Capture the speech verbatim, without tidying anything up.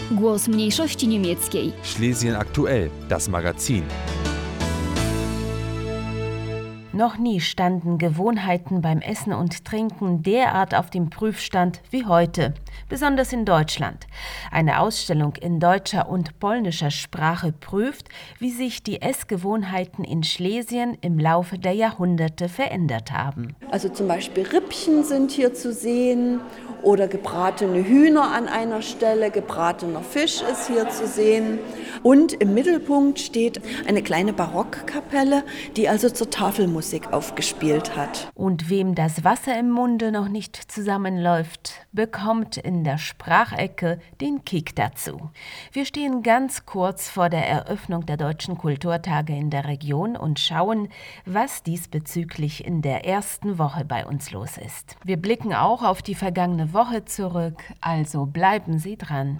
Głos mniejszości niemieckiej. Schlesien aktuell, das Magazin. Noch nie standen Gewohnheiten beim Essen und Trinken derart auf dem Prüfstand wie heute, besonders in Deutschland. Eine Ausstellung in deutscher und polnischer Sprache prüft, wie sich die Essgewohnheiten in Schlesien im Laufe der Jahrhunderte verändert haben. Also zum Beispiel Rippchen sind hier zu sehen oder gebratene Hühner an einer Stelle, gebratener Fisch ist hier zu sehen. Und im Mittelpunkt steht eine kleine Barockkapelle, die also zur Tafelmusik aufgespielt hat. Und wem das Wasser im Munde noch nicht zusammenläuft, bekommt in der Sprachecke den Kick dazu. Wir stehen ganz kurz vor der Eröffnung der Deutschen Kulturtage in der Region und schauen, was diesbezüglich in der ersten Woche bei uns los ist. Wir blicken auch auf die vergangene Woche zurück, also bleiben Sie dran.